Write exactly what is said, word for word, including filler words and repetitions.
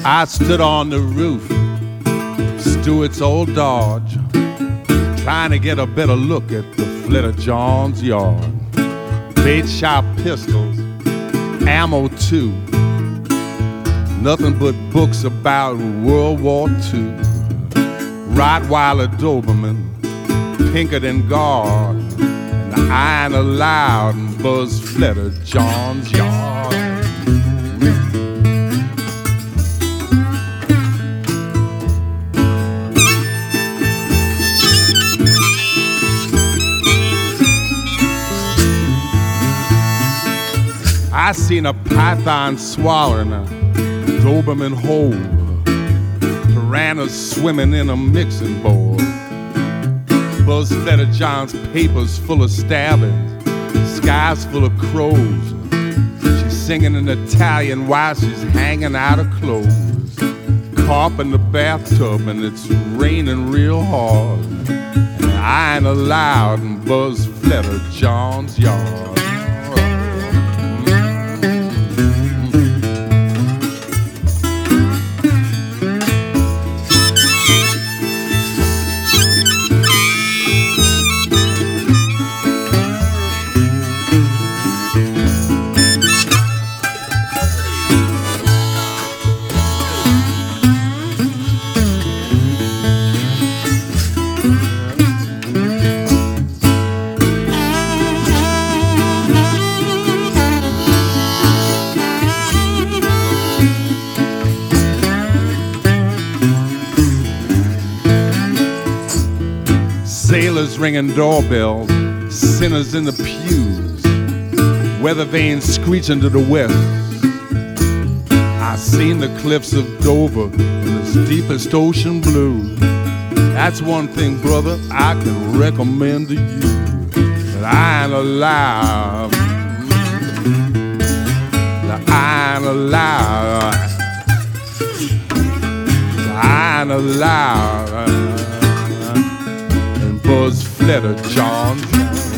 I stood on the roof, Stewart's old Dodge, trying to get a better look at the Flitter John's yard. Bait shop pistols, ammo too, nothing but books about World War Two. Rottweiler Doberman, pinker than guard, and the iron aloud and Buzz Flitter John's yard. I seen a python swallowing a Doberman whole, piranhas swimming in a mixing bowl, Buzz Flitter John's papers full of stabbings, skies full of crows. She's singing in Italian while she's hanging out of clothes. Carp in the bathtub and it's raining real hard, and I ain't allowed in Buzz Flitter John's yard. Sailors ringing doorbells, sinners in the pews, weather vanes screeching to the west. I seen the cliffs of Dover in its deepest ocean blue. That's one thing, brother, I can recommend to you, that I ain't allowed, that I ain't allowed, that I ain't allowed Buzz Flitter John's